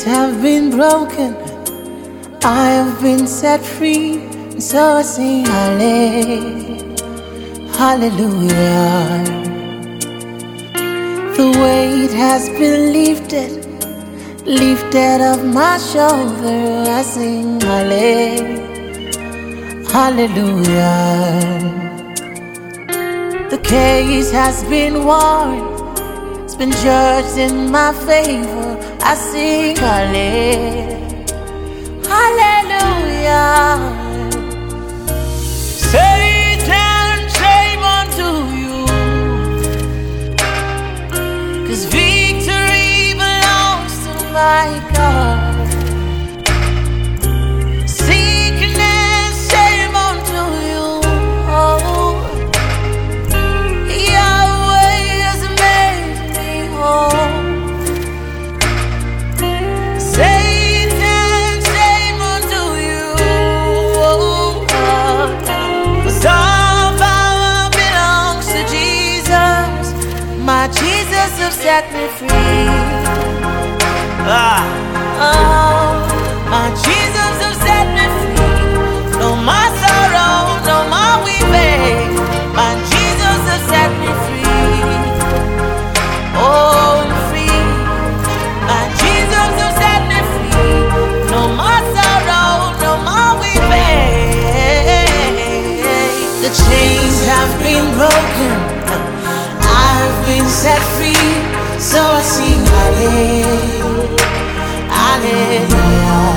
have been broken, I have been set free, and so I sing hallelujah. The weight has been lifted off my shoulder. I sing hallelujah. The case has been won, it's been judged in my favor. I sing hallelujah. Satan, shame unto you, 'cause victory belongs to my God. Sickness, shame unto you. Oh, Yahweh has made me whole. Satan, shame unto you. Cause all power belongs to Jesus. My Jesus has set me free. Oh, my Jesus has set me free. No more sorrow, no more weeping. My Jesus has set me free. Oh, I'm free. My Jesus has set me free. No more sorrow, no more weeping. The chains have been broken, I've been set free, so I sing hallelujah.